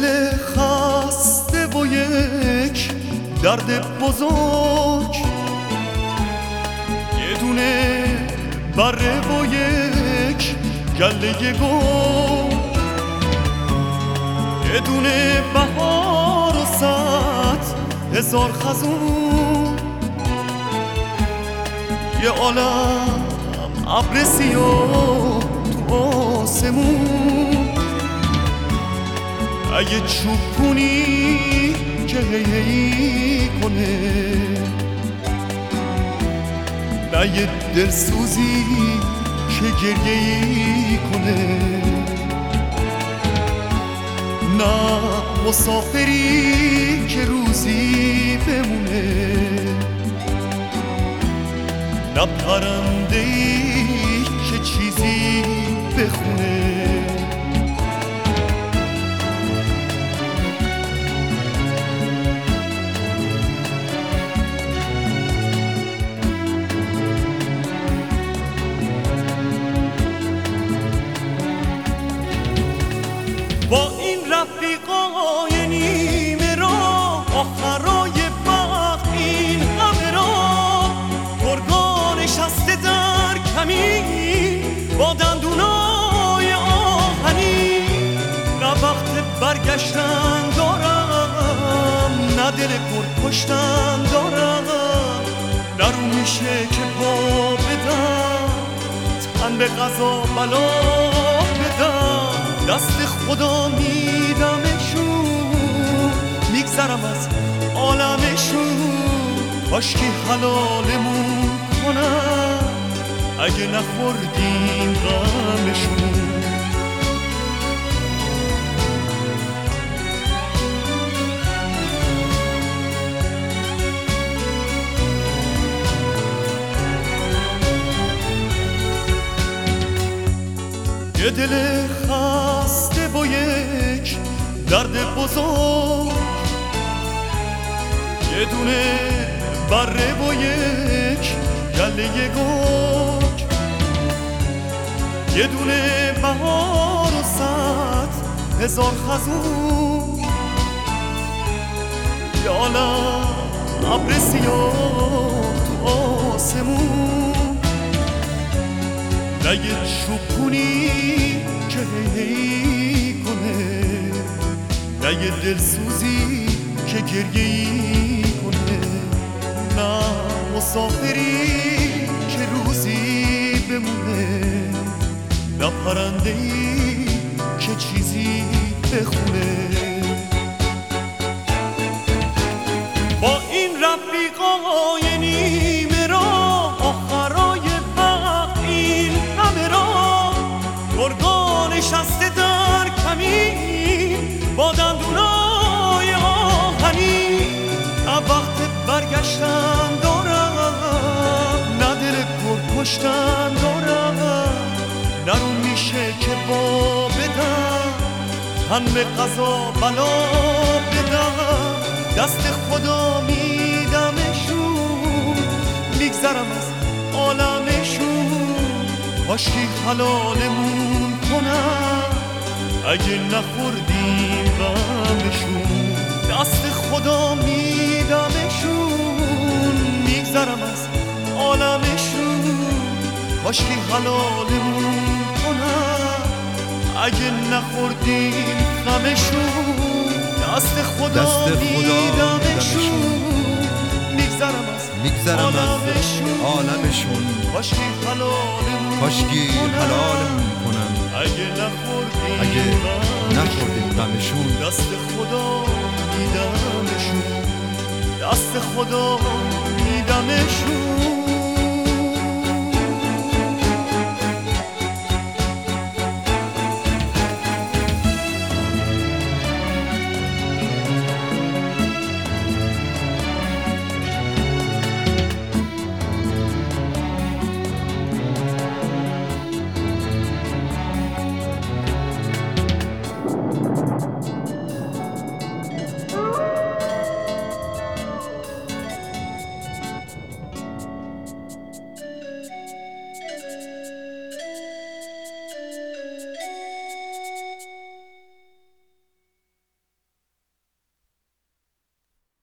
دل خسته و یک درد بزرگ، یه دونه بره و یک گله گل، یه دونه بهار و 100,000 خزون، یه عالم ابر سیاه تو آسمون. اگه چوبونی که هی کنه، نه یه دلسوزی که گریه کنه، نه مسافری که روزی بمونه، نه پرنده‌ای که چیزی بخونه. با این رفیقای نیمه راه، آخرای وقت این همه راه، گرگا نشسته در کمین با دندونای آهنی. نه وقت برگشتن دارم، نه دل پر کشتن دارم، نه رو میشه که پا بدم، تن به قضا بلا بدم. دست خدا میدمشون، میگذرم از عالمشون. کاشکی حلالمون کنن اگه نخوردیم غمشون. یه دل خسته با یک درد بزرگ، یه دونه بره با یک گله گرگ، یه دونه بهار و 100,000 خزون، یه عالم ابر سیاه تو آسمون. نه یه چوبونی که هی کنه، نه یه دلسوزی که گریه کنه، نه مسافری که روزی بمونه، نه پرنده‌ای که چیزی بخونه. با این رفیقای نیمه راه، آخرای گرگا نشسته در کمین با دندونای آهنی. نه وقت برگشتن دارم، نه دل پر کشتن دارم، نه رو میشه که با بدم، تن به قضا بلا بدم. دست خدا میدمشون، میگذرم از عالمشون. کاشکی حلالمون کنن اگه نخوردیم غمشون. دست خدا میدمشون، میگذرم از عالمشون. کاشکی حلالمون کنن اگه نخوردیم غمشون. دست خدا میدمشون، میگذرم از عالمشون. کاشکی حلالمون کنن اگه نخوردیم غمشون. دست خدا میدمشون، دست خدا میدمشون.